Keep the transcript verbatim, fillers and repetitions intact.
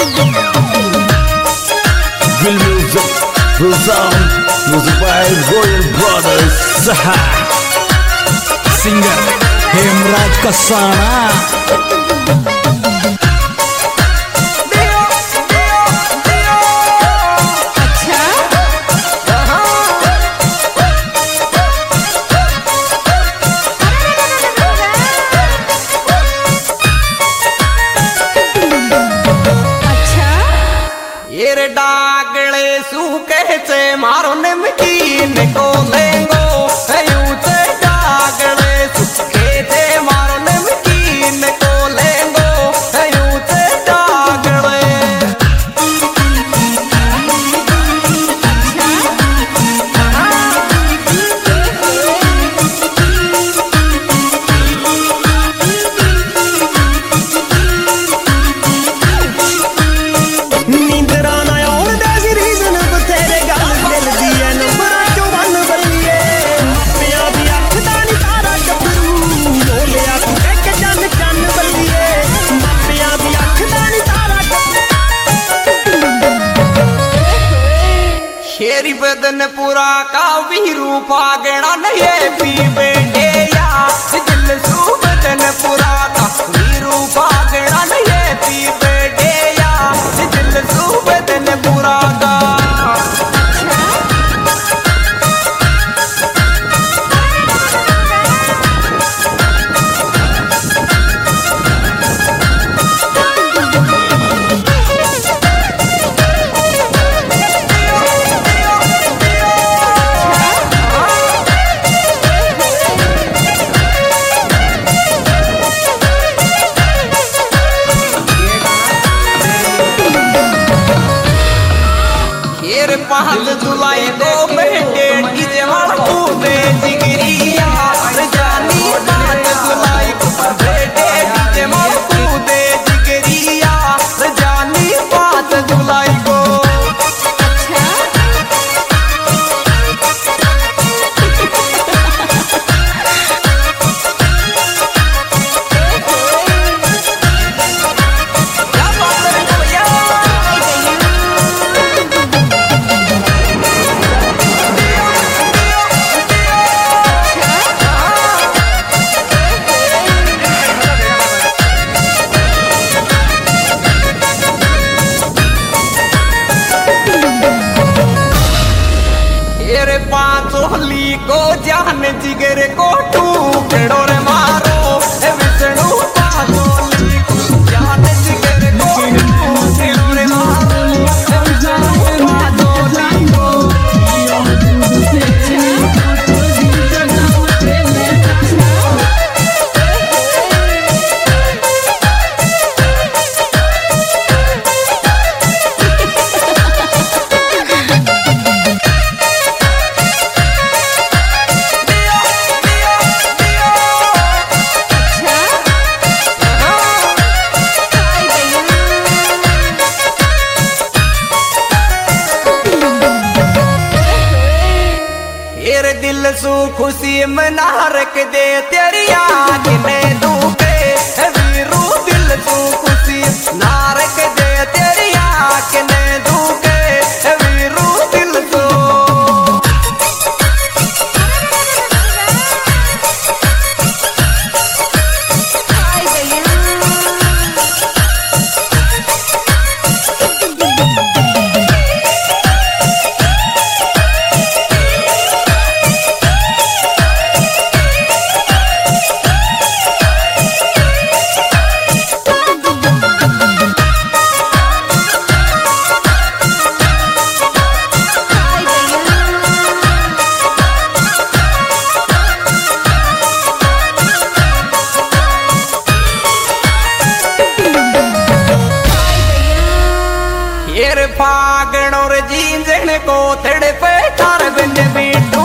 Real music, real sound, music by Royal Brothers. Singer Hemraj Kasana. ये डागले सूखे से मारो नमकीन को लेंगो यूं डागले सूखे से मारो नमकीन को लेंगो यूं डागले शेरी बदन पूरा का वीरू फागड़ा नहीं पीबे या दिल सू बदन पूरा का वीरू फागड़ा नहीं पीबे या दिल सू बदन पूरा का पाँच जुलाई को बेटे डीजे वाला कूदे जिगरिया जानी पाँच जुलाई को बेटे डीजे वाला कूदे जिगरिया जानी पाँच जुलाई को पाँचोली को जान जिगर को टूकड़ो रे मारो विष्णु पाँचोली को जान जिगर को टूकड़ो रे मारो पाँचोली को दिल सू खुशी मना रख दे तेरी आग ने डूबे वीरू दिल सू खुशी ना रख दे तेरी आग ने डूबे वीरू दिल सू फागण और जींजन को थड़े पे तार बिंद बीटू